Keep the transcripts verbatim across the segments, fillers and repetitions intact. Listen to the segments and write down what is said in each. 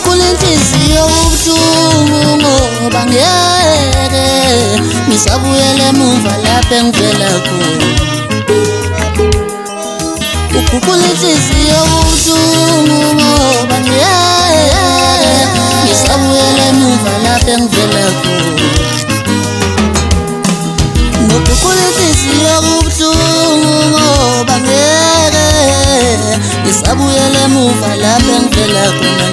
Ukukhukhula inhliziyo ubuhlungu ngoba ngeke ngisabuyela emuva lapho engivela khona. Ukukhukhula inhliziyo ubuhlungu ngoba ngeke ngisabuyela emuva lapho engivela khona. Ukukhukhula inhliziyo ubuhlungu ngoba ngeke ngisabuyela emuva lapho engivela khona.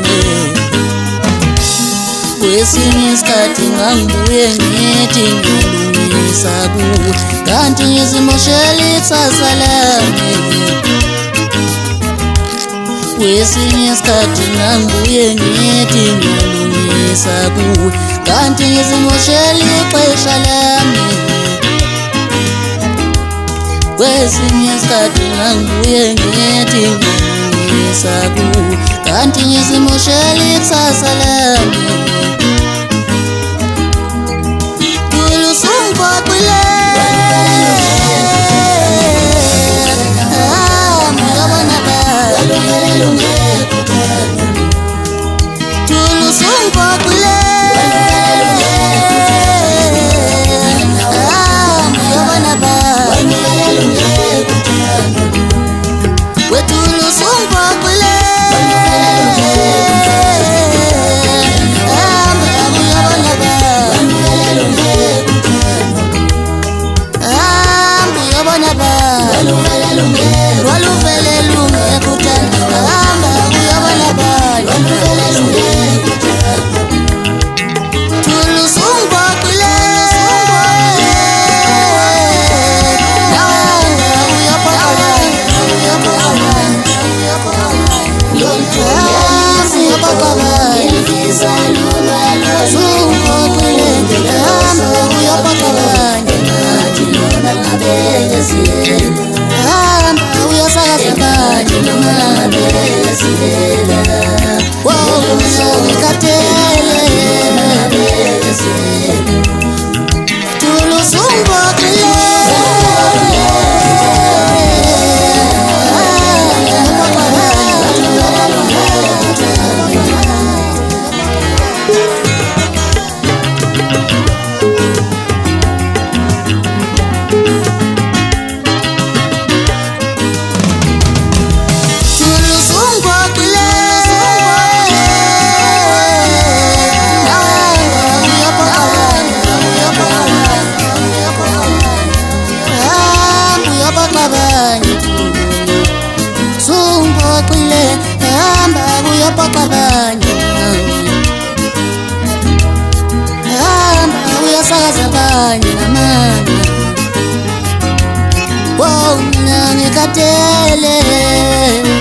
Kwesinye isikhathi ngangibuye ngithi ngilungisa kuwe, kanti ngizimoshela ikusasa lami. Kwesinye isikhathi ngangibuye ngithi ngilungisa kuwe, kanti ngizimoshela ixesha lami. Kwesinye isikhathi ngangibuye ngithi ngilungisa kuwe, kanti ngizimoshela ikusasa lami. Wow, mina ngikatele